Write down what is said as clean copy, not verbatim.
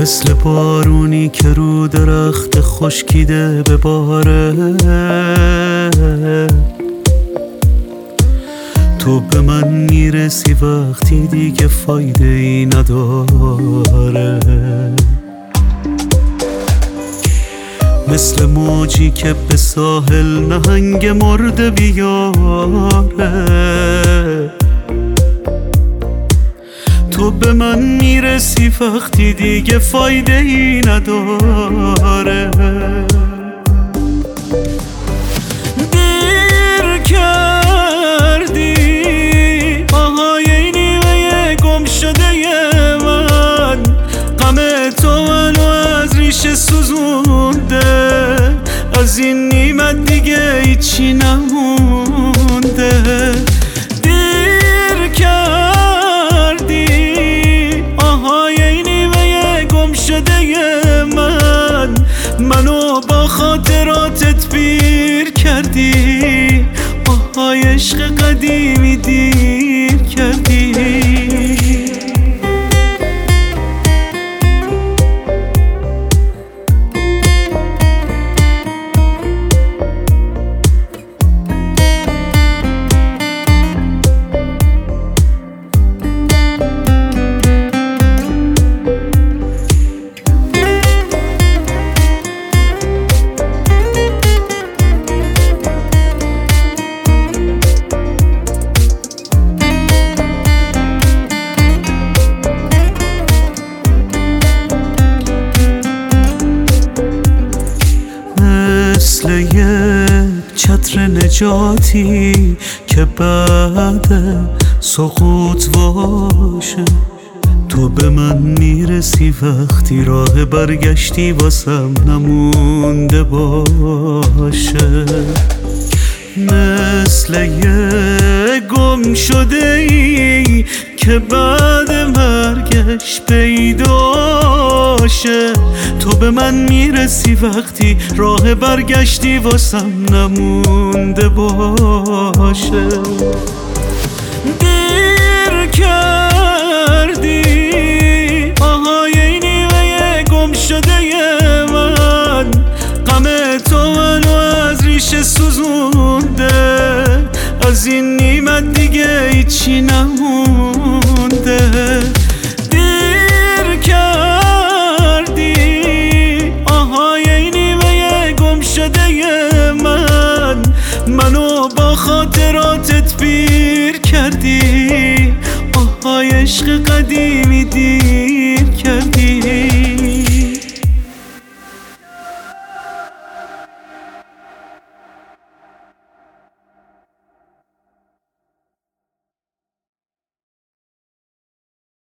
مثل بارونی که رو درخت خشکیده بباره، تو به من میرسی وقتی دیگه فایده ای نداره. مثل موجی که به ساحل نهنگ مرده بیاره، تو به من میرسی وقتی دیگه فایده ای نداره. دیر کردی آهای نیمه گم شده من، غم تو منو از ریشه سوزونده، از این نیمت دیگه هیچی نمونده. دیر کردی آهای نیمه گم شده من، منو با خاطراتت پیر کردی، آهای عشق قدیمی دیر کردی. مثل یک چتر نجاتی که بعد سقوط باشه، تو به من میرسی وقتی راه برگشتی واسم نمونده باشه. مثل یک گم شده ای که بعد مرگش پیداشه، تو به من میرسی وقتی راه برگشتی واسم نمونده باشه. دیر کردی آهای نیمه گم شده من، غم تو منو از ریشه سوزونده، از این نیمت دیگه هیچی نمونده. دیر کردی آهای نیمه گم شده من، منو با خاطراتت پیر کردی، آهای عشق قدیمی دیر